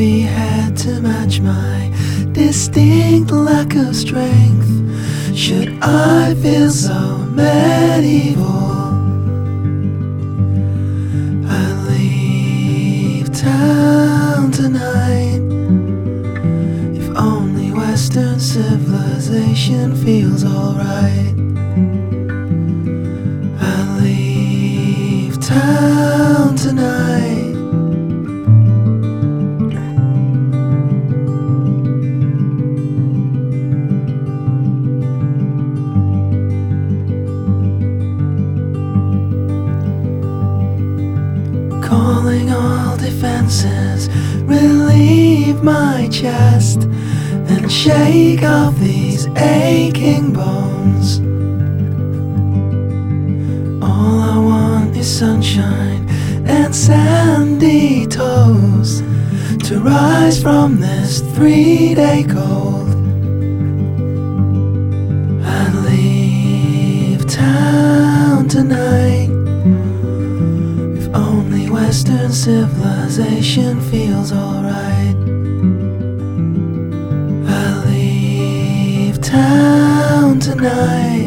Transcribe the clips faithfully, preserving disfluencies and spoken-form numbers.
heavy head to match my distinct lack of strength. Should I feel so medieval? I leave town tonight. If only Western civilization feels alright. I leave town tonight. Calling all defenses, relieve my chest and shake off these aching bones. All I want is sunshine and sandy toes to rise from this three-day cold. I'd leave town tonight. Only Western civilization feels alright. I leave town tonight.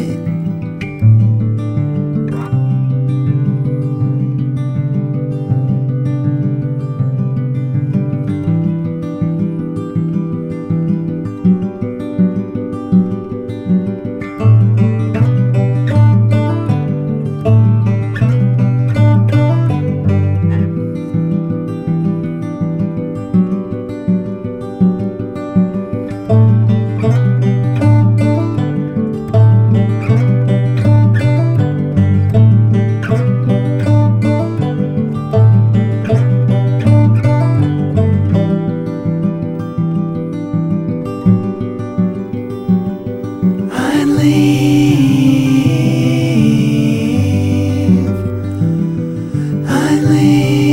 leave, I leave.